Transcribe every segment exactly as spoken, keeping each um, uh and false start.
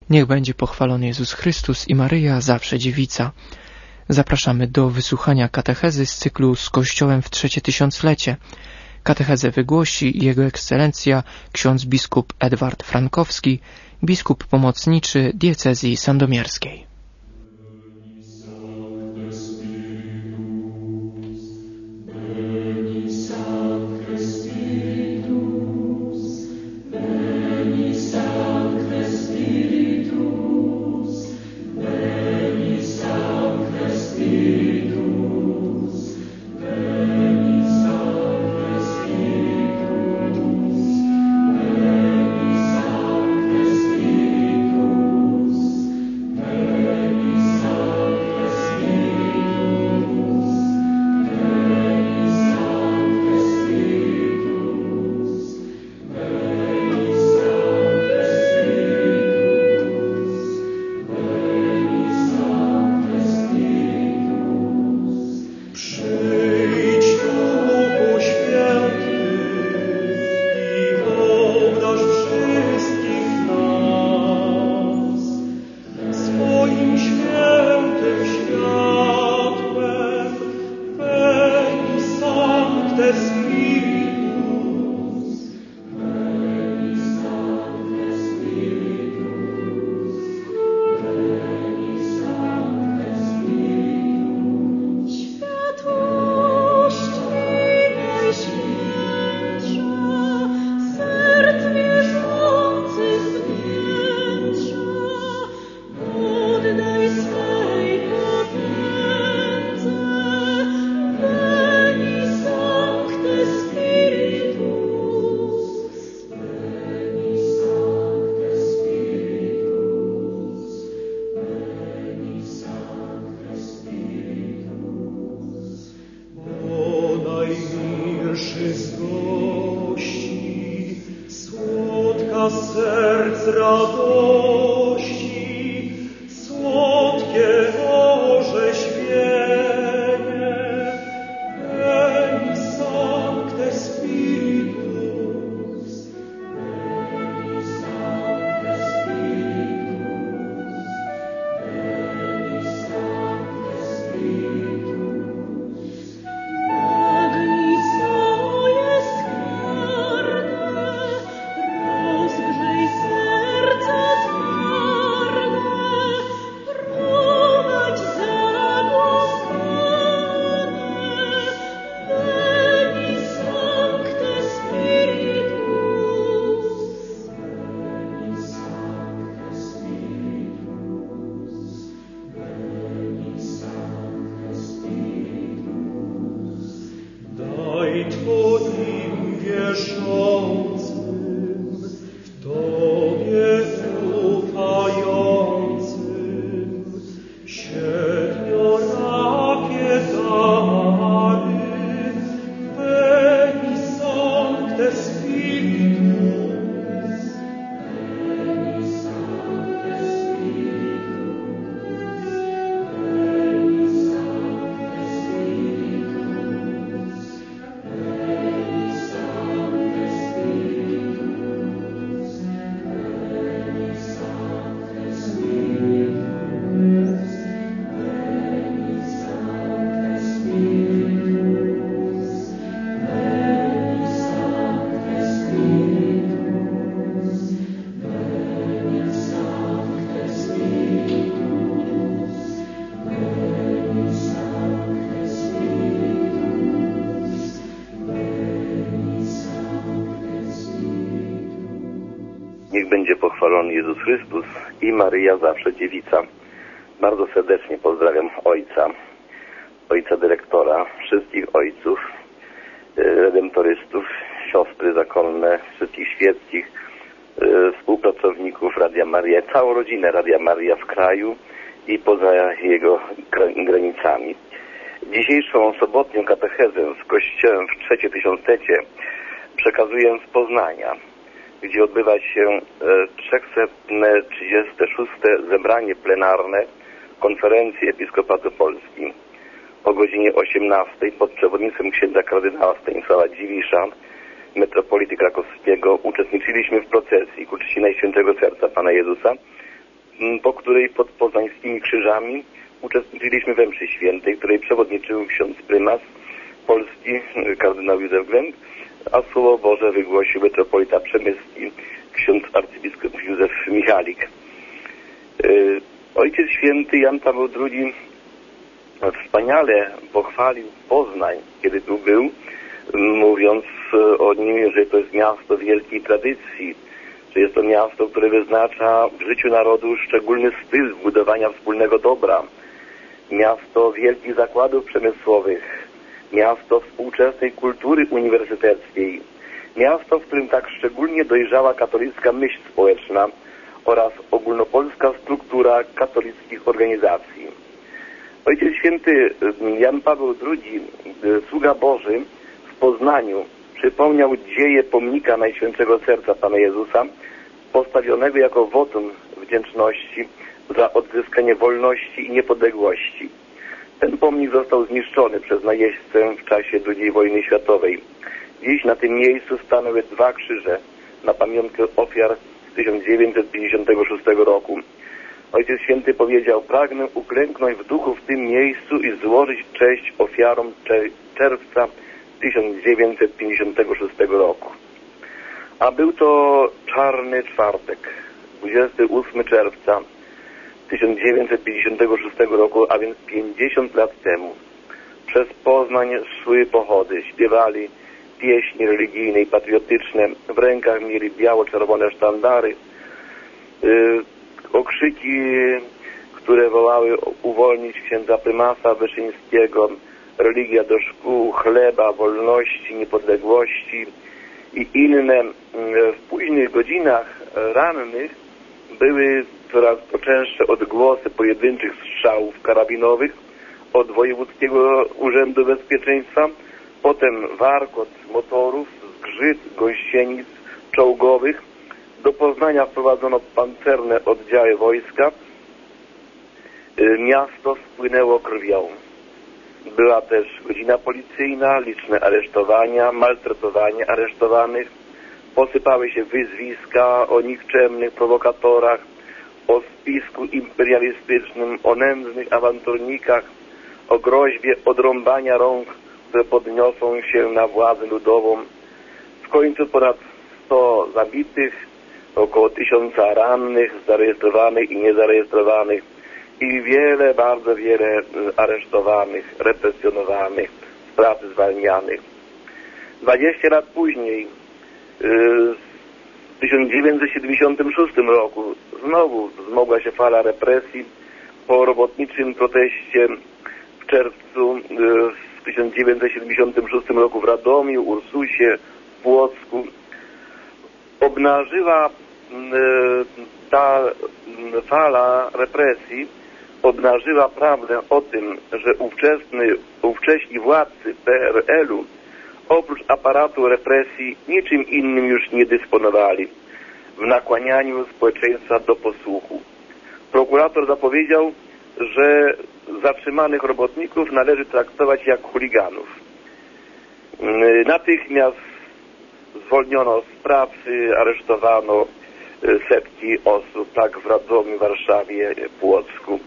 Niech będzie pochwalony Jezus Chrystus i Maryja zawsze dziewica. Zapraszamy do wysłuchania katechezy z cyklu Z Kościołem w trzecie tysiąclecie. Katechezę wygłosi Jego Ekscelencja ksiądz biskup Edward Frankowski, biskup pomocniczy diecezji sandomierskiej. Niech będzie pochwalony Jezus Chrystus i Maryja zawsze dziewica. Bardzo serdecznie pozdrawiam ojca, ojca dyrektora, wszystkich ojców, redemptorystów, siostry zakonne, wszystkich świeckich, współpracowników Radia Maryja, całą rodzinę Radia Maryja w kraju i poza jego granicami. Dzisiejszą sobotnią katechezę z Kościołem w trzecie tysiąclecie przekazuję z Poznania, gdzie odbywa się trzysta trzydzieste szóste zebranie plenarne Konferencji Episkopatu Polski. O godzinie osiemnastej pod przewodnictwem księdza kardynała Stanisława Dziwisza, metropolity krakowskiego, uczestniczyliśmy w procesji ku czci Najświętszego Serca Pana Jezusa po której pod poznańskimi krzyżami uczestniczyliśmy we mszy świętej, której przewodniczył ksiądz prymas Polski, kardynał Józef Glęk, a Słowo Boże wygłosił metropolita przemyski, ksiądz arcybiskup Józef Michalik. Ojciec Święty Jan Paweł drugi wspaniale pochwalił Poznań, kiedy tu był, mówiąc o nim, że to jest miasto wielkiej tradycji, że jest to miasto, które wyznacza w życiu narodu szczególny styl budowania wspólnego dobra, miasto wielkich zakładów przemysłowych, miasto współczesnej kultury uniwersyteckiej, miasto, w którym tak szczególnie dojrzała katolicka myśl społeczna oraz ogólnopolska struktura katolickich organizacji. Ojciec Święty Jan Paweł drugi, sługa Boży, w Poznaniu przypomniał dzieje pomnika Najświętszego Serca Pana Jezusa, postawionego jako wotum wdzięczności za odzyskanie wolności i niepodległości. Ten pomnik został zniszczony przez najeźdźcę w czasie drugiej wojny światowej. Dziś na tym miejscu stanęły dwa krzyże na pamiątkę ofiar z tysiąc dziewięćset pięćdziesiątego szóstego roku. Ojciec Święty powiedział: pragnę uklęknąć w duchu w tym miejscu i złożyć cześć ofiarom czerwca tysiąc dziewięćset pięćdziesiątego szóstego roku. A był to czarny czwartek, dwudziestego ósmego czerwca tysiąc dziewięćset pięćdziesiątego szóstego roku, a więc pięćdziesiąt lat temu. Przez Poznań szły pochody, śpiewali pieśni religijne i patriotyczne, w rękach mieli biało-czerwone sztandary, yy, okrzyki, które wołały uwolnić księdza prymasa Wyszyńskiego, religia do szkół, chleba, wolności, niepodległości i inne. W późnych godzinach rannych były coraz to częstsze odgłosy pojedynczych strzałów karabinowych od Wojewódzkiego Urzędu Bezpieczeństwa, potem warkot motorów, zgrzyt gąsienic czołgowych. Do Poznania wprowadzono pancerne oddziały wojska. Miasto spłynęło krwią. Była też godzina policyjna, liczne aresztowania, maltretowanie aresztowanych. Posypały się wyzwiska o nikczemnych prowokatorach, o spisku imperialistycznym, o nędznych awanturnikach, o groźbie odrąbania rąk, które podniosą się na władzę ludową. W końcu ponad sto zabitych, około tysiąca rannych, zarejestrowanych i niezarejestrowanych i wiele, bardzo wiele aresztowanych, represjonowanych, z pracy zwalnianych. Dwadzieścia lat później, w tysiąc dziewięćset siedemdziesiątym szóstym roku, znowu wzmogła się fala represji po robotniczym proteście w czerwcu w tysiąc dziewięćset siedemdziesiątym szóstym roku w Radomiu, Ursusie, w Płocku. Obnażyła ta fala represji, obnażyła prawdę o tym, że ówczesny, ówcześni władcy P R L-u oprócz aparatu represji niczym innym już nie dysponowali w nakłanianiu społeczeństwa do posłuchu. Prokurator zapowiedział, że zatrzymanych robotników należy traktować jak chuliganów. Natychmiast zwolniono z pracy, aresztowano setki osób, tak w Radomiu, Warszawie, Płocku.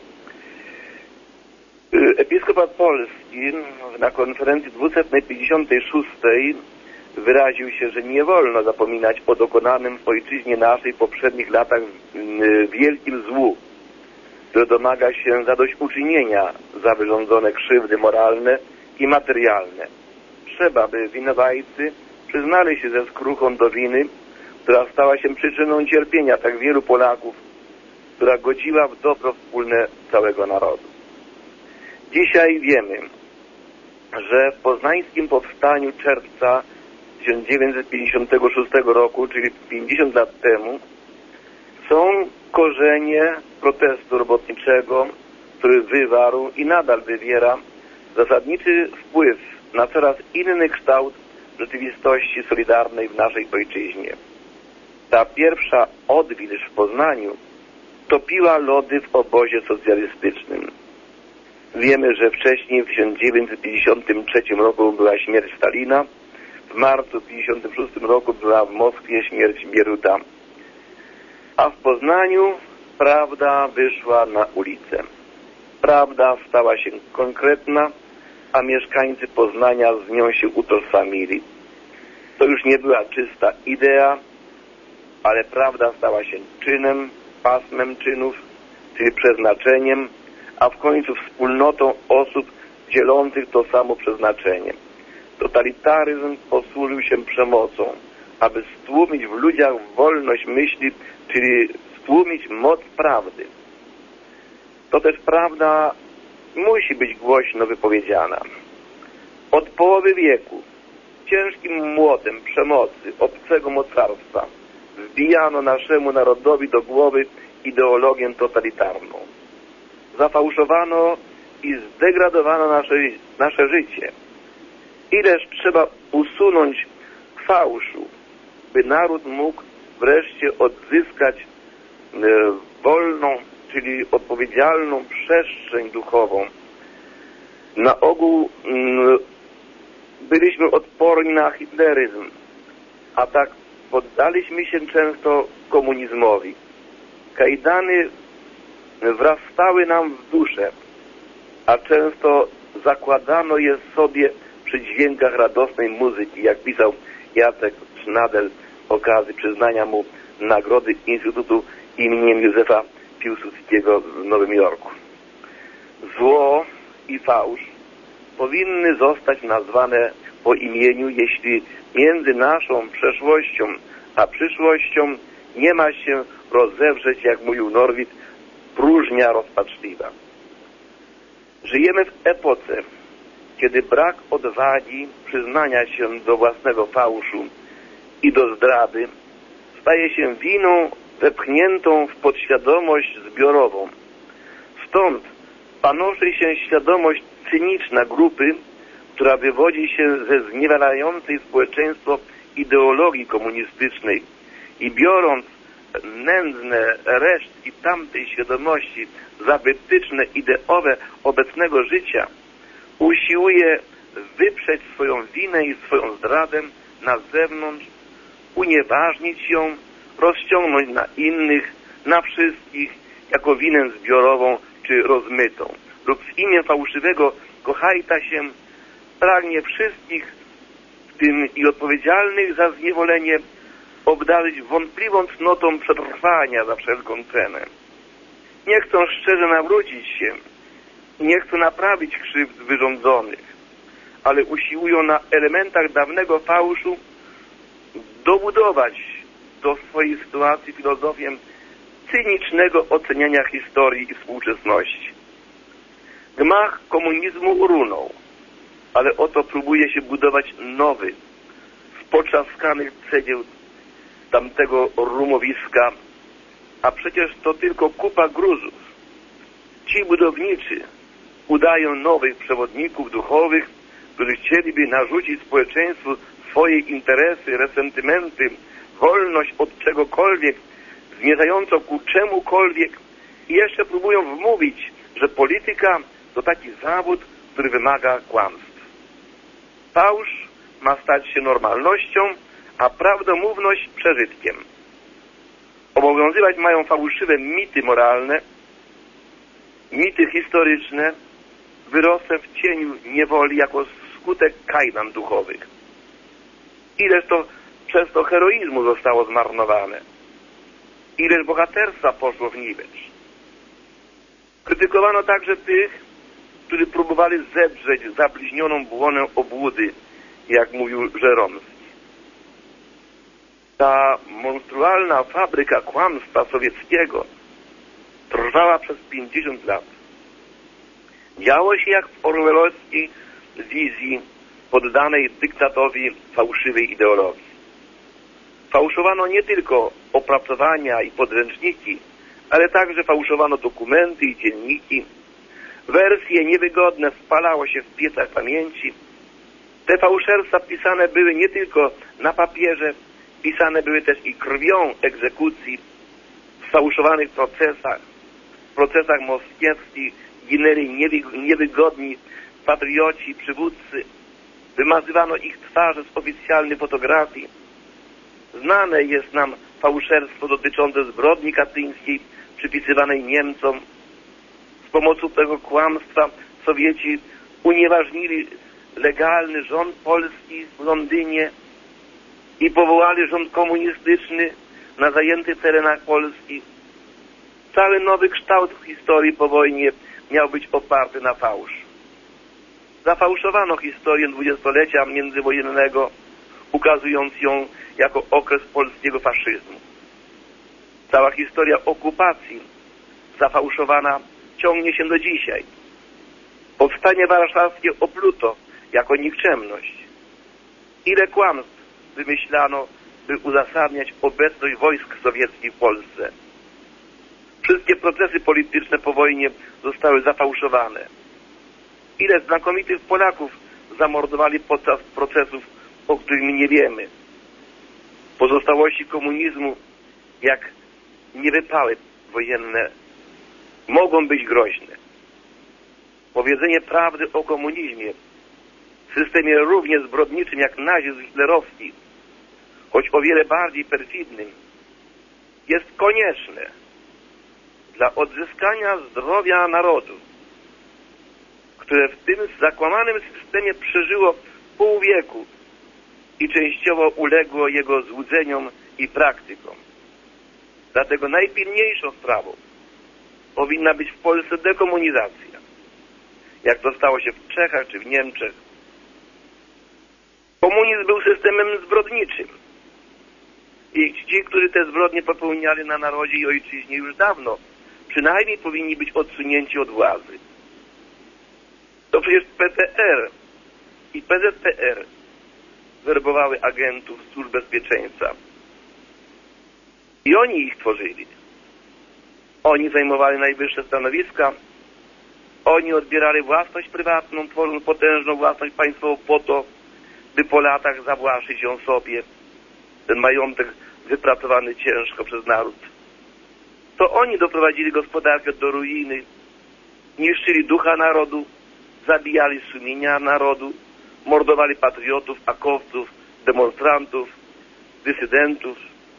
Episkopat Polski na konferencji dwieście pięćdziesiątej szóstej wyraził się, że nie wolno zapominać o dokonanym w ojczyźnie naszej w poprzednich latach wielkim złu, które domaga się zadośćuczynienia za wyrządzone krzywdy moralne i materialne. Trzeba, by winowajcy przyznali się ze skruchą do winy, która stała się przyczyną cierpienia tak wielu Polaków, która godziła w dobro wspólne całego narodu. Dzisiaj wiemy, że w poznańskim powstaniu czerwca tysiąc dziewięćset pięćdziesiątego szóstego roku, czyli pięćdziesiąt lat temu, są korzenie protestu robotniczego, który wywarł i nadal wywiera zasadniczy wpływ na coraz inny kształt rzeczywistości solidarnej w naszej ojczyźnie. Ta pierwsza odwilż w Poznaniu topiła lody w obozie socjalistycznym. Wiemy, że wcześniej w tysiąc dziewięćset pięćdziesiątym trzecim roku była śmierć Stalina, w marcu tysiąc dziewięćset pięćdziesiątym szóstym roku była w Moskwie śmierć Bieruta. A w Poznaniu prawda wyszła na ulicę. Prawda stała się konkretna, a mieszkańcy Poznania z nią się utożsamili. To już nie była czysta idea, ale prawda stała się czynem, pasmem czynów, czyli przeznaczeniem, a w końcu wspólnotą osób dzielących to samo przeznaczenie. Totalitaryzm posłużył się przemocą, aby stłumić w ludziach wolność myśli, czyli stłumić moc prawdy. To też prawda musi być głośno wypowiedziana. Od połowy wieku ciężkim młotem przemocy, obcego mocarstwa wbijano naszemu narodowi do głowy ideologię totalitarną. Zafałszowano i zdegradowano nasze, nasze życie. Ileż trzeba usunąć fałszu, by naród mógł wreszcie odzyskać e, wolną, czyli odpowiedzialną przestrzeń duchową. Na ogół m, byliśmy odporni na hitleryzm, a tak poddaliśmy się często komunizmowi. Kajdany wrastały nam w duszę, a często zakładano je sobie przy dźwiękach radosnej muzyki, jak pisał Jacek Sznadel z okazji przyznania mu nagrody Instytutu imieniem Józefa Piłsudskiego w Nowym Jorku. Zło i fałsz powinny zostać nazwane po imieniu, jeśli między naszą przeszłością a przyszłością nie ma się rozewrzeć, jak mówił Norwid, próżnia rozpaczliwa. Żyjemy w epoce, kiedy brak odwagi przyznania się do własnego fałszu i do zdrady staje się winą wepchniętą w podświadomość zbiorową. Stąd panoszy się świadomość cyniczna grupy, która wywodzi się ze zniewalającej społeczeństwo ideologii komunistycznej i biorąc nędzne resztki tamtej świadomości za wytyczne ideowe obecnego życia, usiłuje wyprzeć swoją winę i swoją zdradę na zewnątrz, unieważnić ją, rozciągnąć na innych, na wszystkich, jako winę zbiorową czy rozmytą. Lub w imię fałszywego kochajta się pragnie wszystkich, w tym i odpowiedzialnych za zniewolenie, obdarzyć wątpliwą cnotą przetrwania za wszelką cenę. Nie chcą szczerze nawrócić się, nie chcą naprawić krzywd wyrządzonych, ale usiłują na elementach dawnego fałszu dobudować do swojej sytuacji filozofię cynicznego oceniania historii i współczesności. Gmach komunizmu runął, ale oto próbuje się budować nowy, z potrzaskanych cegieł tamtego rumowiska, a przecież to tylko kupa gruzów. Ci budowniczy udają nowych przewodników duchowych, którzy chcieliby narzucić społeczeństwu swoje interesy, resentymenty, wolność od czegokolwiek, zmierzającą ku czemukolwiek i jeszcze próbują wmówić, że polityka to taki zawód, który wymaga kłamstw. Fałsz ma stać się normalnością, a prawdomówność przeżytkiem. Obowiązywać mają fałszywe mity moralne, mity historyczne, wyrosłe w cieniu niewoli jako skutek kajdan duchowych. Ileż to przez to heroizmu zostało zmarnowane. Ileż bohaterstwa poszło w niwecz. Krytykowano także tych, którzy próbowali zedrzeć zabliźnioną błonę obłudy, jak mówił Żeromski. Ta monstrualna fabryka kłamstwa sowieckiego trwała przez pięćdziesiąt lat. Działo się jak w orwellowskiej wizji poddanej dyktatowi fałszywej ideologii. Fałszowano nie tylko opracowania i podręczniki, ale także fałszowano dokumenty i dzienniki. Wersje niewygodne spalało się w piecach pamięci. Te fałszerstwa pisane były nie tylko na papierze, pisane były też i krwią egzekucji. W sfałszowanych procesach, w procesach moskiewskich ginęli niewygodni patrioci, przywódcy. Wymazywano ich twarze z oficjalnych fotografii. Znane jest nam fałszerstwo dotyczące zbrodni katyńskiej przypisywanej Niemcom. Z pomocą tego kłamstwa Sowieci unieważnili legalny rząd polski w Londynie i powołali rząd komunistyczny na zajętych terenach Polski. Cały nowy kształt historii po wojnie miał być oparty na fałsz. Zafałszowano historię dwudziestolecia międzywojennego, ukazując ją jako okres polskiego faszyzmu. Cała historia okupacji zafałszowana ciągnie się do dzisiaj. Powstanie warszawskie opluto jako nikczemność. Ile kłamstw wymyślano, by uzasadniać obecność wojsk sowieckich w Polsce. Wszystkie procesy polityczne po wojnie zostały zafałszowane. Ile znakomitych Polaków zamordowali podczas procesów, o których my nie wiemy. Pozostałości komunizmu, jak niewypały wojenne, mogą być groźne. Powiedzenie prawdy o komunizmie, systemie równie zbrodniczym jak nazizm hitlerowski, choć o wiele bardziej perfidnym, jest konieczne dla odzyskania zdrowia narodu, które w tym zakłamanym systemie przeżyło pół wieku i częściowo uległo jego złudzeniom i praktykom. Dlatego najpilniejszą sprawą powinna być w Polsce dekomunizacja, jak to stało się w Czechach czy w Niemczech. Komunizm był systemem zbrodniczym i ci, którzy te zbrodnie popełniali na narodzie i ojczyźnie już dawno, przynajmniej powinni być odsunięci od władzy. To przecież P P R i P Z P R werbowały agentów służb bezpieczeństwa. I oni ich tworzyli. Oni zajmowali najwyższe stanowiska. Oni odbierali własność prywatną, tworząc potężną własność państwową po to, by po latach zawłaszczyć ją sobie, ten majątek wypracowany ciężko przez naród. To oni doprowadzili gospodarkę do ruiny, niszczyli ducha narodu, zabijali sumienia narodu, mordowali patriotów, akowców, demonstrantów, dysydentów.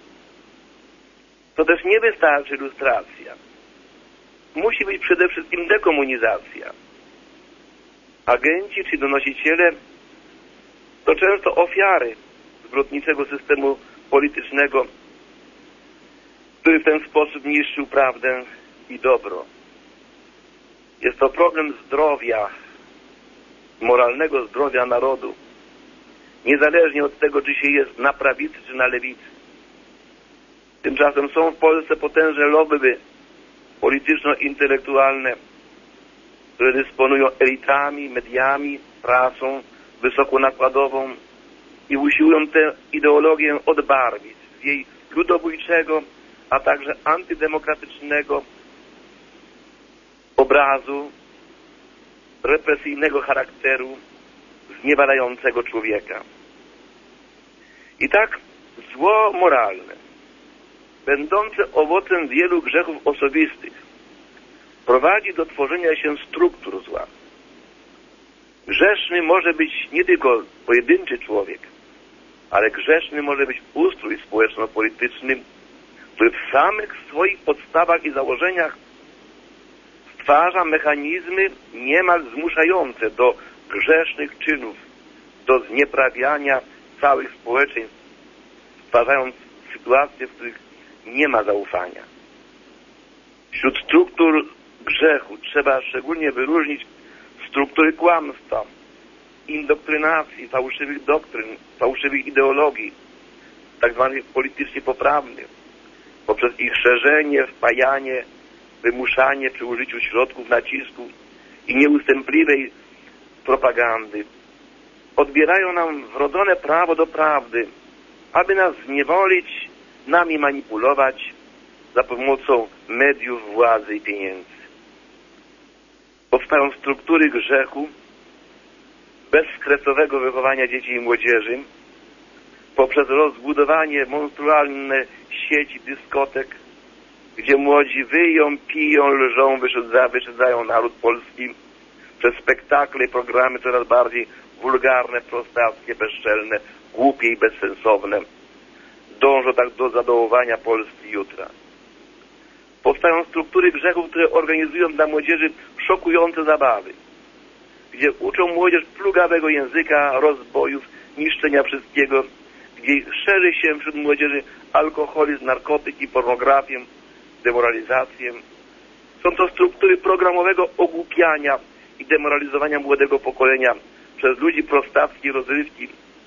To też nie wystarczy lustracja. Musi być przede wszystkim dekomunizacja. Agenci czy donosiciele to często ofiary zbrodniczego systemu politycznego, który w ten sposób niszczył prawdę i dobro. Jest to problem zdrowia, moralnego zdrowia narodu, niezależnie od tego, czy się jest na prawicy, czy na lewicy. Tymczasem są w Polsce potężne lobby polityczno-intelektualne, które dysponują elitami, mediami, prasą wysokonakładową i usiłują tę ideologię odbarwić z jej ludobójczego, a także antydemokratycznego obrazu, represyjnego charakteru, zniewalającego człowieka. I tak zło moralne, będące owocem wielu grzechów osobistych, prowadzi do tworzenia się struktur zła. Grzeszny może być nie tylko pojedynczy człowiek, ale grzeszny może być ustrój społeczno-polityczny, który w samych swoich podstawach i założeniach stwarza mechanizmy niemal zmuszające do grzesznych czynów, do znieprawiania całych społeczeństw, stwarzając sytuacje, w których nie ma zaufania. Wśród struktur grzechu trzeba szczególnie wyróżnić struktury kłamstwa, indoktrynacji, fałszywych doktryn, fałszywych ideologii, tak zwanych politycznie poprawnych, poprzez ich szerzenie, wpajanie, wymuszanie przy użyciu środków nacisku i nieustępliwej propagandy. Odbierają nam wrodzone prawo do prawdy, aby nas zniewolić, nami manipulować za pomocą mediów, władzy i pieniędzy. Powstają struktury grzechu bezkresowego wychowania dzieci i młodzieży poprzez rozbudowanie monstrualne sieci dyskotek, gdzie młodzi wyją, piją, lżą, wyszydza, wyszydzają naród polski przez spektakle i programy coraz bardziej wulgarne, prostackie, bezczelne, głupie i bezsensowne. Dążą tak do zadołowania Polski jutra. Powstają struktury grzechu, które organizują dla młodzieży szokujące zabawy, gdzie uczą młodzież plugawego języka, rozbojów, niszczenia wszystkiego, gdzie szerzy się wśród młodzieży alkoholizm, narkotyki, pornografię, demoralizację. Są to struktury programowego ogłupiania i demoralizowania młodego pokolenia przez ludzi prostackiej rozrywki,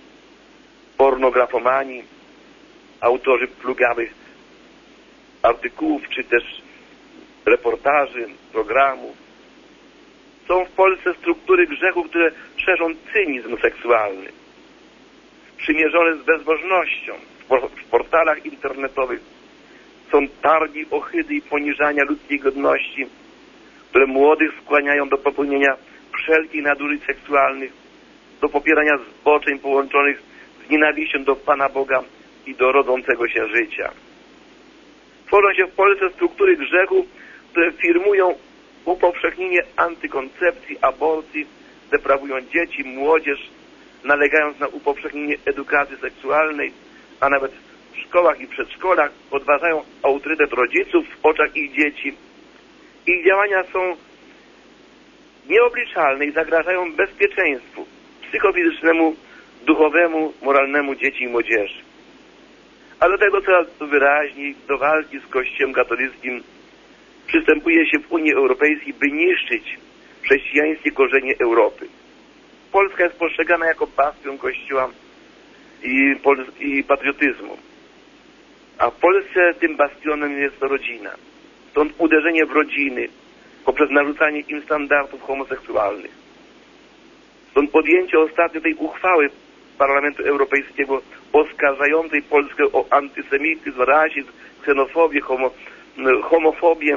pornografomani, autorzy plugawych artykułów, czy też reportaży, programów. Są w Polsce struktury grzechu, które szerzą cynizm seksualny, przymierzone z bezbożnością. W portalach internetowych są targi, ohydy i poniżania ludzkiej godności, które młodych skłaniają do popełnienia wszelkich nadużyć seksualnych, do popierania zboczeń połączonych z nienawiścią do Pana Boga i do rodzącego się życia. Tworzą się w Polsce struktury grzechu, które firmują upowszechnienie antykoncepcji, aborcji, deprawują dzieci, młodzież, nalegając na upowszechnienie edukacji seksualnej, a nawet w szkołach i przedszkolach podważają autorytet rodziców w oczach ich dzieci. Ich działania są nieobliczalne i zagrażają bezpieczeństwu psychofizycznemu, duchowemu, moralnemu dzieci i młodzieży. A do tego coraz wyraźniej do walki z Kościołem katolickim przystępuje się w Unii Europejskiej, by niszczyć chrześcijańskie korzenie Europy. Polska jest postrzegana jako bastion Kościoła i, i patriotyzmu. A w Polsce tym bastionem jest rodzina. Stąd uderzenie w rodziny poprzez narzucanie im standardów homoseksualnych. Stąd podjęcie ostatnio tej uchwały Parlamentu Europejskiego oskarżającej Polskę o antysemityzm, rasizm, ksenofobię, homo, homofobię.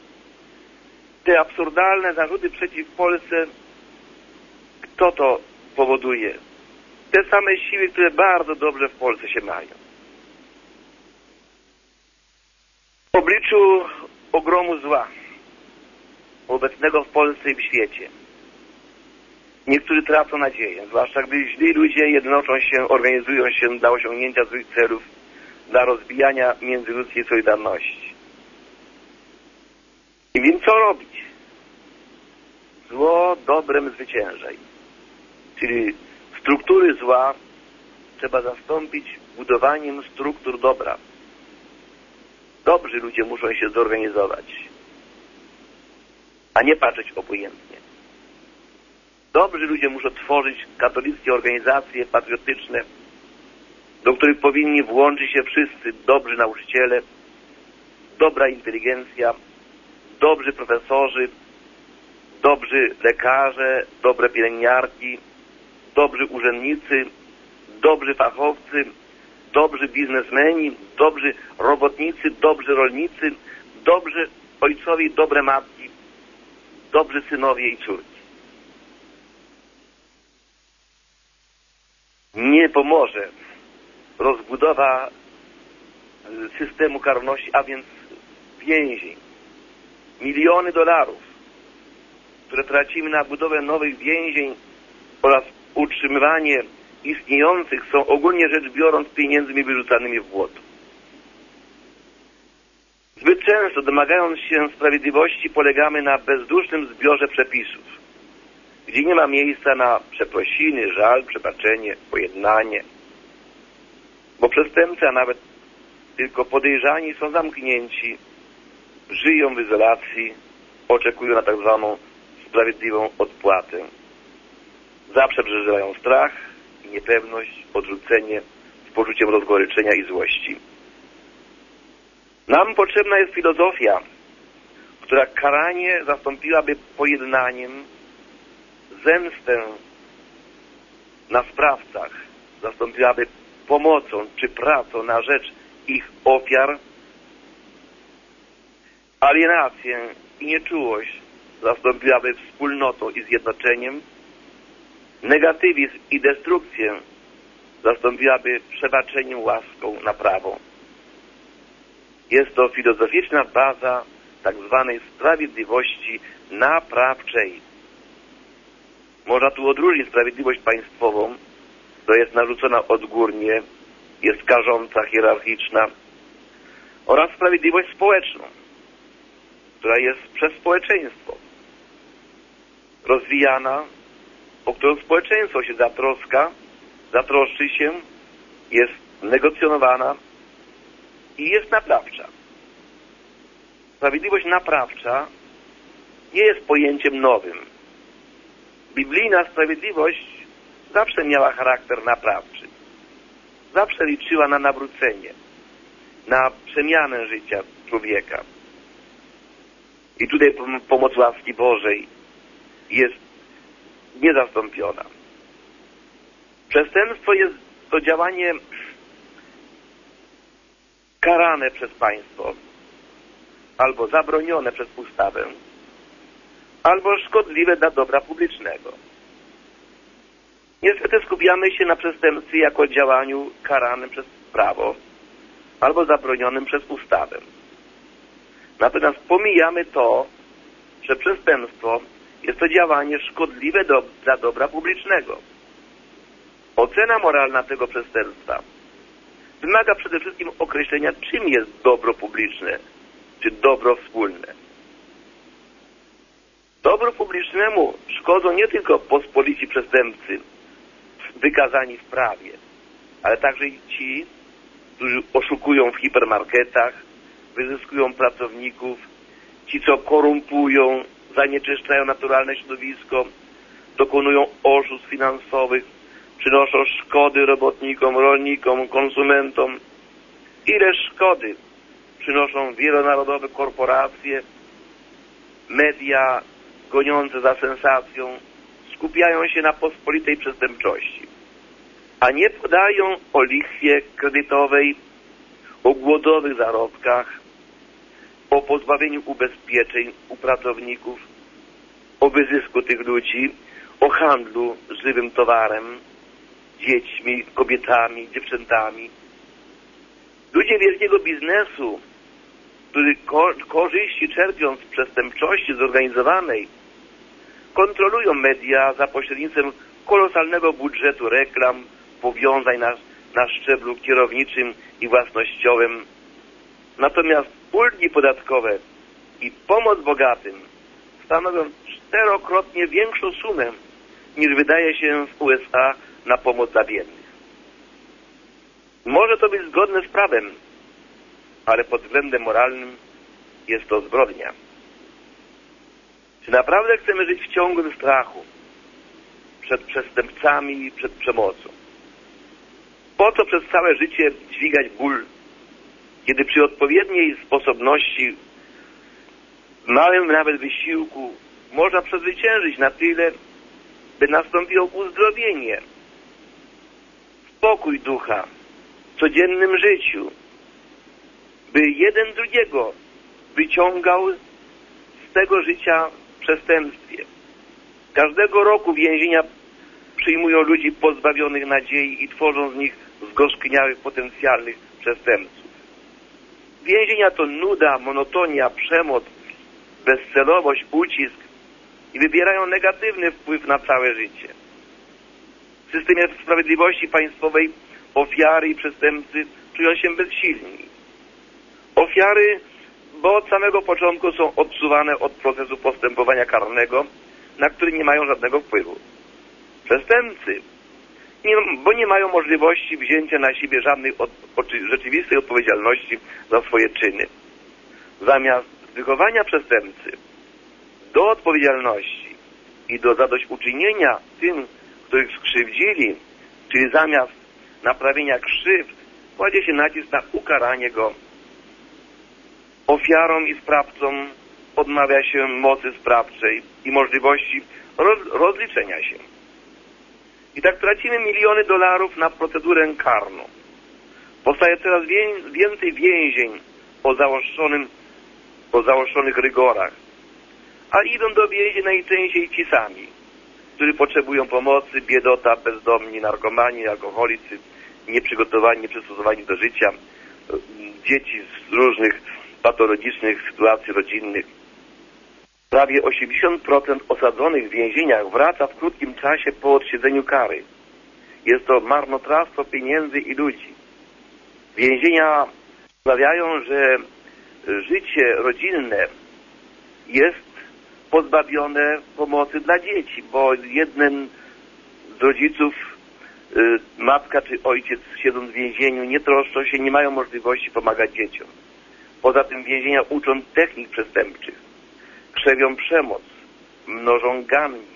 Te absurdalne zarzuty przeciw Polsce, kto to powoduje? Te same siły, które bardzo dobrze w Polsce się mają. W obliczu ogromu zła obecnego w Polsce i w świecie niektórzy tracą nadzieję, zwłaszcza gdy źli ludzie jednoczą się, organizują się dla osiągnięcia złych celów, dla rozbijania międzyludzkiej solidarności. I wiem, co robić. Zło dobrem zwyciężaj. Czyli struktury zła trzeba zastąpić budowaniem struktur dobra. Dobrzy ludzie muszą się zorganizować, a nie patrzeć obojętnie. Dobrzy ludzie muszą tworzyć katolickie organizacje patriotyczne, do których powinni włączyć się wszyscy dobrzy nauczyciele, dobra inteligencja, dobrzy profesorzy, dobrzy lekarze, dobre pielęgniarki, dobrzy urzędnicy, dobrzy fachowcy, dobrzy biznesmeni, dobrzy robotnicy, dobrzy rolnicy, dobrzy ojcowie i dobre matki, dobrzy synowie i córki. Nie pomoże rozbudowa systemu karności, a więc więzień. Miliony dolarów, które tracimy na budowę nowych więzień oraz utrzymywanie istniejących, są ogólnie rzecz biorąc pieniędzmi wyrzucanymi w błoto. Zbyt często, domagając się sprawiedliwości, polegamy na bezdusznym zbiorze przepisów, gdzie nie ma miejsca na przeprosiny, żal, przebaczenie, pojednanie. Bo przestępcy, a nawet tylko podejrzani są zamknięci, żyją w izolacji, oczekują na tak zwaną sprawiedliwą odpłatę. Zawsze przeżywają strach i niepewność, odrzucenie z poczuciem rozgoryczenia i złości. Nam potrzebna jest filozofia, która karanie zastąpiłaby pojednaniem, zemstę na sprawcach zastąpiłaby pomocą czy pracą na rzecz ich ofiar, alienację i nieczułość zastąpiłaby wspólnotą i zjednoczeniem, negatywizm i destrukcję zastąpiłaby przebaczeniem, łaską, naprawą. Jest to filozoficzna baza tak zwanej sprawiedliwości naprawczej. Można tu odróżnić sprawiedliwość państwową, która jest narzucona odgórnie, jest karząca, hierarchiczna, oraz sprawiedliwość społeczną, która jest przez społeczeństwo rozwijana, o którą społeczeństwo się zatroska, zatroszczy się, jest negocjonowana i jest naprawcza. Sprawiedliwość naprawcza nie jest pojęciem nowym. Biblijna sprawiedliwość zawsze miała charakter naprawczy. Zawsze liczyła na nawrócenie, na przemianę życia człowieka. I tutaj pomoc łaski Bożej jest niezastąpiona. Przestępstwo jest to działanie karane przez państwo, albo zabronione przez ustawę, albo szkodliwe dla dobra publicznego. Niestety skupiamy się na przestępstwie jako działaniu karanym przez prawo, albo zabronionym przez ustawę. Natomiast pomijamy to, że przestępstwo jest to działanie szkodliwe do, dla dobra publicznego. Ocena moralna tego przestępstwa wymaga przede wszystkim określenia, czym jest dobro publiczne, czy dobro wspólne. Dobru publicznemu szkodzą nie tylko pospolici przestępcy wykazani w prawie, ale także i ci, którzy oszukują w hipermarketach, wyzyskują pracowników, ci, co korumpują, zanieczyszczają naturalne środowisko, dokonują oszustw finansowych, przynoszą szkody robotnikom, rolnikom, konsumentom. Ile szkody przynoszą wielonarodowe korporacje, media goniące za sensacją, skupiają się na pospolitej przestępczości, a nie podają o lichwie kredytowej, o głodowych zarobkach, o pozbawieniu ubezpieczeń u pracowników, o wyzysku tych ludzi, o handlu żywym towarem, dziećmi, kobietami, dziewczętami. Ludzie wielkiego biznesu, którzy ko korzyści czerpią z przestępczości zorganizowanej, kontrolują media za pośrednictwem kolosalnego budżetu reklam, powiązań na, na szczeblu kierowniczym i własnościowym. Natomiast ulgi podatkowe i pomoc bogatym stanowią czterokrotnie większą sumę, niż wydaje się w U S A na pomoc dla biednych. Może to być zgodne z prawem, ale pod względem moralnym jest to zbrodnia. Czy naprawdę chcemy żyć w ciągłym strachu przed przestępcami i przed przemocą? Po co przez całe życie dźwigać ból, kiedy przy odpowiedniej sposobności, małym nawet wysiłku, można przezwyciężyć na tyle, by nastąpiło uzdrowienie, spokój ducha w codziennym życiu, by jeden drugiego wyciągał z tego życia w przestępstwie. Każdego roku więzienia przyjmują ludzi pozbawionych nadziei i tworzą z nich zgorzkniałych potencjalnych przestępców. Więzienia to nuda, monotonia, przemoc, bezcelowość, ucisk i wybierają negatywny wpływ na całe życie. W systemie sprawiedliwości państwowej ofiary i przestępcy czują się bezsilni. Ofiary, bo od samego początku są odsuwane od procesu postępowania karnego, na który nie mają żadnego wpływu. Przestępcy, nie, bo nie mają możliwości wzięcia na siebie żadnej od, od, rzeczywistej odpowiedzialności za swoje czyny. Zamiast wychowania przestępcy do odpowiedzialności i do zadośćuczynienia tym, których skrzywdzili, czyli zamiast naprawienia krzywd, kładzie się nacisk na ukaranie go. Ofiarom i sprawcom odmawia się mocy sprawczej i możliwości roz, rozliczenia się. I tak tracimy miliony dolarów na procedurę karną. Powstaje coraz więcej więzień o zaostrzonym, o zaostrzonych rygorach, a idą do więzień najczęściej ci sami, którzy potrzebują pomocy, biedota, bezdomni, narkomani, alkoholicy, nieprzygotowani, nieprzystosowani do życia, dzieci z różnych patologicznych sytuacji rodzinnych. Prawie osiemdziesiąt procent osadzonych w więzieniach wraca w krótkim czasie po odsiedzeniu kary. Jest to marnotrawstwo pieniędzy i ludzi. Więzienia sprawiają, że życie rodzinne jest pozbawione pomocy dla dzieci, bo jeden z rodziców, y, matka czy ojciec, siedząc w więzieniu, nie troszczą się, nie mają możliwości pomagać dzieciom. Poza tym więzienia uczą technik przestępczych, krzewią przemoc, mnożą gangi.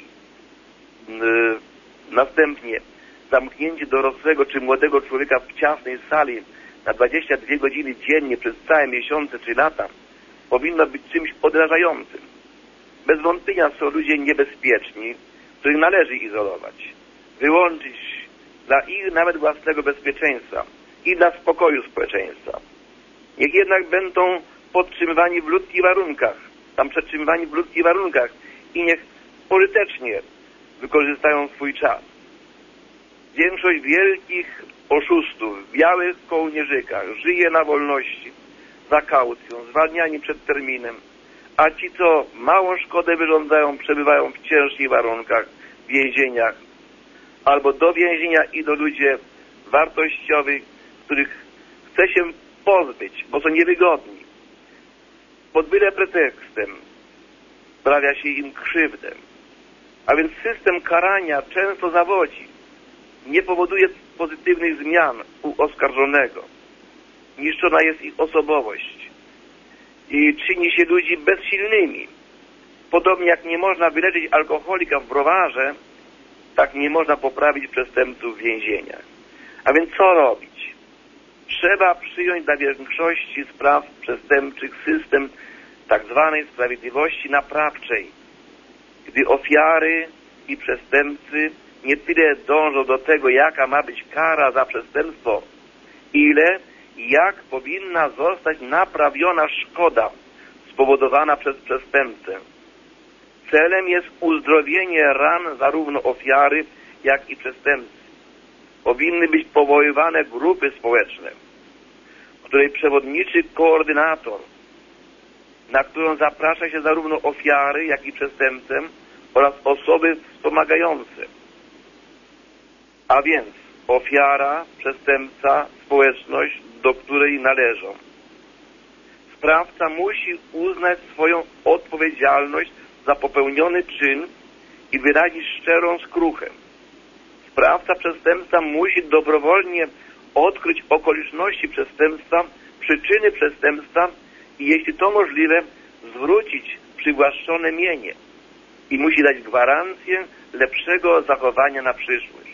Y, następnie zamknięcie dorosłego czy młodego człowieka w ciasnej sali na dwadzieścia dwie godziny dziennie przez całe miesiące czy lata powinno być czymś odrażającym. Bez wątpienia są ludzie niebezpieczni, których należy izolować, wyłączyć dla ich nawet własnego bezpieczeństwa i dla spokoju społeczeństwa. Niech jednak będą podtrzymywani w ludzkich warunkach, tam przetrzymywani w ludzkich warunkach i niech pożytecznie wykorzystają swój czas. Większość wielkich oszustów w białych kołnierzykach żyje na wolności, za kaucją, zwalniani przed terminem, a ci, co małą szkodę wyrządzają, przebywają w ciężkich warunkach, w więzieniach, albo do więzienia idą ludzie wartościowych, których chce się pozbyć, bo są niewygodni. Pod byle pretekstem sprawia się im krzywdę. A więc system karania często zawodzi, nie powoduje pozytywnych zmian u oskarżonego. Niszczona jest ich osobowość i czyni się ludzi bezsilnymi. Podobnie jak nie można wyleczyć alkoholika w browarze, tak nie można poprawić przestępców w więzieniach. A więc co robić? Trzeba przyjąć dla większości spraw przestępczych system tak zwanej sprawiedliwości naprawczej, gdy ofiary i przestępcy nie tyle dążą do tego, jaka ma być kara za przestępstwo, ile jak powinna zostać naprawiona szkoda spowodowana przez przestępcę. Celem jest uzdrowienie ran zarówno ofiary, jak i przestępcy. Powinny być powoływane grupy społeczne, której przewodniczy koordynator, na którą zaprasza się zarówno ofiary, jak i przestępcę oraz osoby wspomagające. A więc ofiara, przestępca, społeczność, do której należą. Sprawca musi uznać swoją odpowiedzialność za popełniony czyn i wyrazić szczerą skruchę. Sprawca przestępstwa musi dobrowolnie odkryć okoliczności przestępstwa, przyczyny przestępstwa i jeśli to możliwe, zwrócić przywłaszczone mienie i musi dać gwarancję lepszego zachowania na przyszłość.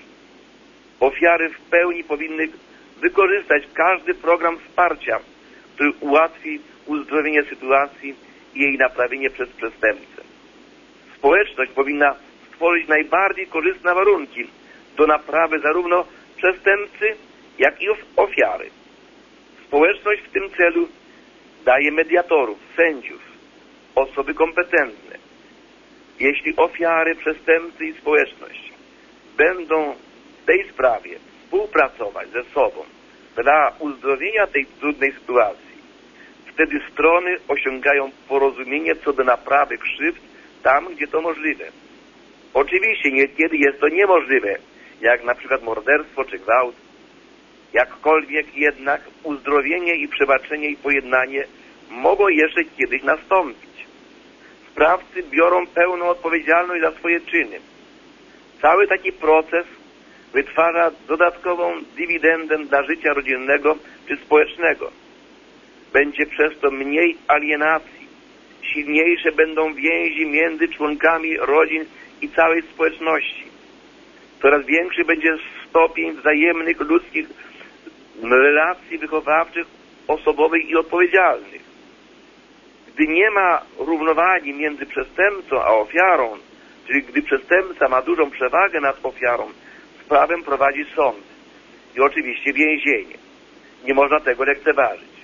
Ofiary w pełni powinny wykorzystać każdy program wsparcia, który ułatwi uzdrowienie sytuacji i jej naprawienie przez przestępcę. Społeczność powinna stworzyć najbardziej korzystne warunki do naprawy zarówno przestępcy, jak i ofiary. Społeczność w tym celu daje mediatorów, sędziów, osoby kompetentne. Jeśli ofiary, przestępcy i społeczność będą w tej sprawie współpracować ze sobą dla uzdrowienia tej trudnej sytuacji, wtedy strony osiągają porozumienie co do naprawy krzywd tam, gdzie to możliwe. Oczywiście niekiedy jest to niemożliwe, jak na przykład morderstwo czy gwałt. Jakkolwiek jednak uzdrowienie i przebaczenie i pojednanie mogą jeszcze kiedyś nastąpić. Sprawcy biorą pełną odpowiedzialność za swoje czyny. Cały taki proces wytwarza dodatkową dywidendę dla życia rodzinnego czy społecznego. Będzie przez to mniej alienacji. Silniejsze będą więzi między członkami rodzin i całej społeczności. Coraz większy będzie stopień wzajemnych ludzkich relacji wychowawczych, osobowych i odpowiedzialnych. Gdy nie ma równowagi między przestępcą a ofiarą, czyli gdy przestępca ma dużą przewagę nad ofiarą, sprawę prowadzi sąd i oczywiście więzienie. Nie można tego lekceważyć.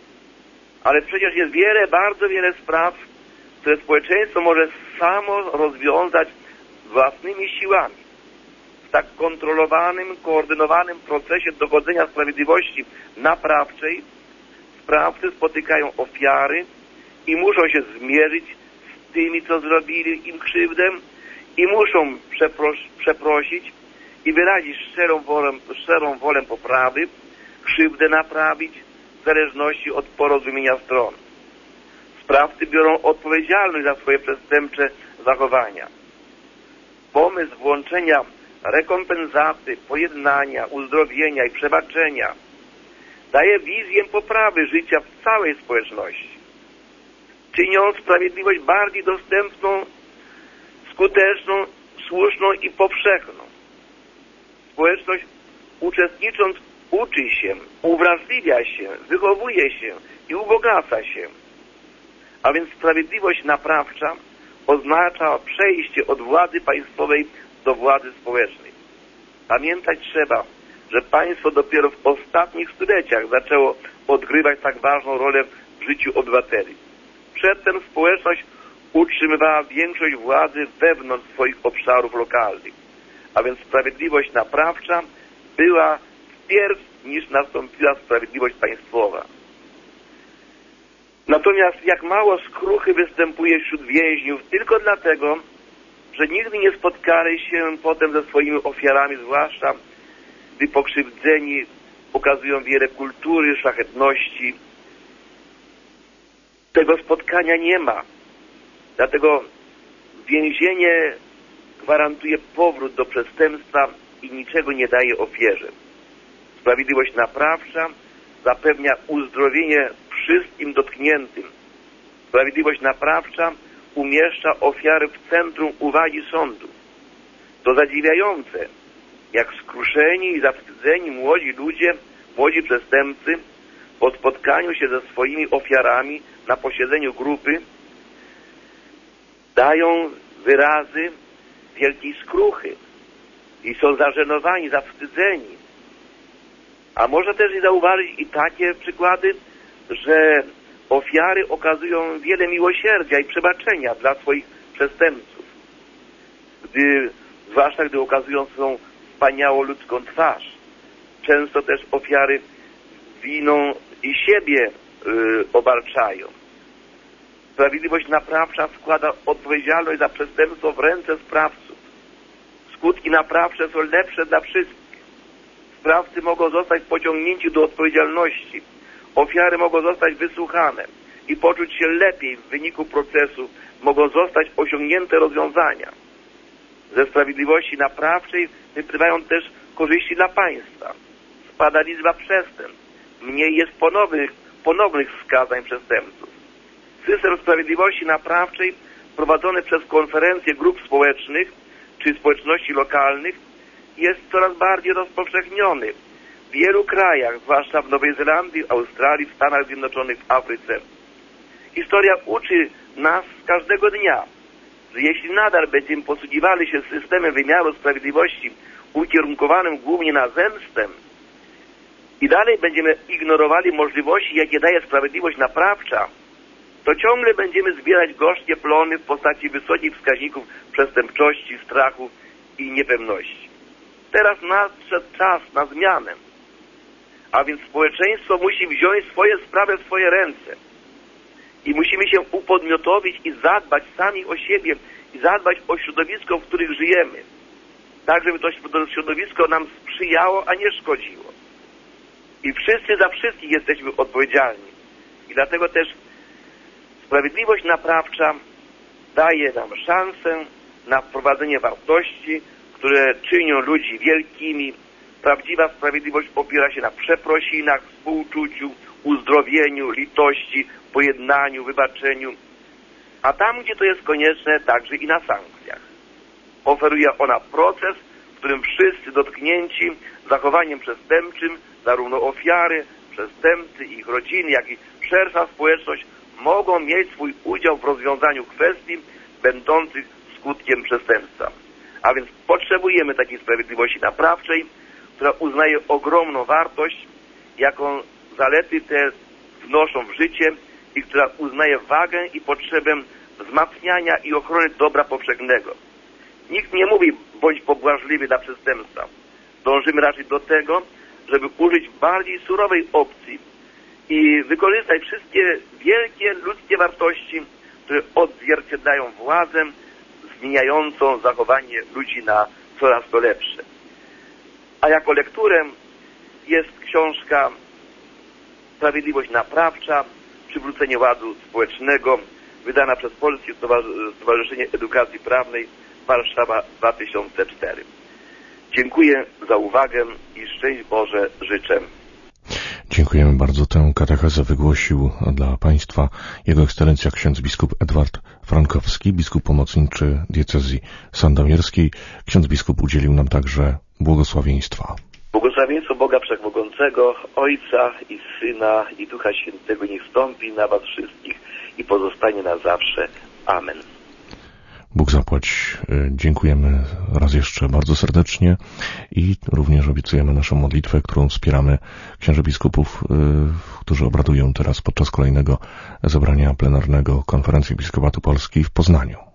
Ale przecież jest wiele, bardzo wiele spraw, które społeczeństwo może samo rozwiązać własnymi siłami. W tak kontrolowanym, koordynowanym procesie dochodzenia sprawiedliwości naprawczej sprawcy spotykają ofiary i muszą się zmierzyć z tymi, co zrobili im krzywdę i muszą przepros- przeprosić i wyrazić szczerą wolę, szczerą wolę poprawy, krzywdę naprawić w zależności od porozumienia stron. Sprawcy biorą odpowiedzialność za swoje przestępcze zachowania. Pomysł włączenia rekompensaty, pojednania, uzdrowienia i przebaczenia daje wizję poprawy życia w całej społeczności, czyniąc sprawiedliwość bardziej dostępną, skuteczną, słuszną i powszechną. Społeczność, uczestnicząc, uczy się, uwrażliwia się, wychowuje się i ubogaca się. A więc sprawiedliwość naprawcza oznacza przejście od władzy państwowej do władzy społecznej. Pamiętać trzeba, że państwo dopiero w ostatnich stuleciach zaczęło odgrywać tak ważną rolę w życiu obywateli. Przedtem społeczność utrzymywała większość władzy wewnątrz swoich obszarów lokalnych, a więc sprawiedliwość naprawcza była wpierw niż nastąpiła sprawiedliwość państwowa. Natomiast jak mało skruchy występuje wśród więźniów tylko dlatego, że nigdy nie spotkali się potem ze swoimi ofiarami, zwłaszcza gdy pokrzywdzeni pokazują wiele kultury, szlachetności. Tego spotkania nie ma. Dlatego więzienie gwarantuje powrót do przestępstwa i niczego nie daje ofierze. Sprawiedliwość naprawcza zapewnia uzdrowienie wszystkim dotkniętym. Sprawiedliwość naprawcza umieszcza ofiary w centrum uwagi sądu. To zadziwiające, jak skruszeni i zawstydzeni młodzi ludzie, młodzi przestępcy po spotkaniu się ze swoimi ofiarami na posiedzeniu grupy dają wyrazy wielkiej skruchy i są zażenowani, zawstydzeni. A można też i zauważyć i takie przykłady, że ofiary okazują wiele miłosierdzia i przebaczenia dla swoich przestępców. Gdy, zwłaszcza gdy okazują swoją wspaniałą ludzką twarz. Często też ofiary winą i siebie yy, obarczają. Sprawiedliwość naprawcza składa odpowiedzialność za przestępstwo w ręce sprawców. Skutki naprawcze są lepsze dla wszystkich. Sprawcy mogą zostać pociągnięci do odpowiedzialności. Ofiary mogą zostać wysłuchane i poczuć się lepiej w wyniku procesu. Mogą zostać osiągnięte rozwiązania. Ze sprawiedliwości naprawczej wypływają też korzyści dla państwa. Spada liczba przestępstw. Mniej jest ponownych, ponownych skazań przestępców. System sprawiedliwości naprawczej prowadzony przez konferencje grup społecznych czy społeczności lokalnych jest coraz bardziej rozpowszechniony w wielu krajach, zwłaszcza w Nowej Zelandii, Australii, w Stanach Zjednoczonych, w Afryce. Historia uczy nas każdego dnia, że jeśli nadal będziemy posługiwali się systemem wymiaru sprawiedliwości ukierunkowanym głównie na zemstę i dalej będziemy ignorowali możliwości, jakie daje sprawiedliwość naprawcza, to ciągle będziemy zbierać gorzkie plony w postaci wysokich wskaźników przestępczości, strachu i niepewności. Teraz nadszedł czas na zmianę, a więc społeczeństwo musi wziąć swoje sprawy w swoje ręce i musimy się upodmiotowić i zadbać sami o siebie i zadbać o środowisko, w którym żyjemy, tak żeby to środowisko nam sprzyjało, a nie szkodziło. I wszyscy za wszystkich jesteśmy odpowiedzialni. I dlatego też sprawiedliwość naprawcza daje nam szansę na wprowadzenie wartości, które czynią ludzi wielkimi. Prawdziwa sprawiedliwość opiera się na przeprosinach, współczuciu, uzdrowieniu, litości, pojednaniu, wybaczeniu, a tam, gdzie to jest konieczne, także i na sankcjach. Oferuje ona proces, w którym wszyscy dotknięci zachowaniem przestępczym, zarówno ofiary, przestępcy i ich rodziny, jak i szersza społeczność mogą mieć swój udział w rozwiązaniu kwestii będących skutkiem przestępstwa. A więc potrzebujemy takiej sprawiedliwości naprawczej, która uznaje ogromną wartość, jaką zalety te wnoszą w życie i która uznaje wagę i potrzebę wzmacniania i ochrony dobra powszechnego. Nikt nie mówi, bądź pobłażliwy dla przestępstwa. Dążymy raczej do tego, żeby użyć bardziej surowej opcji i wykorzystać wszystkie wielkie ludzkie wartości, które odzwierciedlają władzę zmieniającą zachowanie ludzi na coraz to lepsze. A jako lekturę jest książka Sprawiedliwość naprawcza, Przywrócenie Ładu Społecznego, wydana przez Polskie Stowarzyszenie Edukacji Prawnej Warszawa dwa tysiące cztery. Dziękuję za uwagę i szczęść Boże życzę. Dziękujemy bardzo. Tę katechezę wygłosił dla Państwa Jego Ekscelencja ksiądz biskup Edward Frankowski, biskup pomocniczy diecezji sandomierskiej. Ksiądz biskup udzielił nam także błogosławieństwa. Błogosławieństwo Boga Wszechmogącego, Ojca i Syna i Ducha Świętego niech stąpi na Was wszystkich i pozostanie na zawsze. Amen. Bóg zapłać. Dziękujemy raz jeszcze bardzo serdecznie i również obiecujemy naszą modlitwę, którą wspieramy księży biskupów, którzy obradują teraz podczas kolejnego zebrania plenarnego Konferencji Episkopatu Polski w Poznaniu.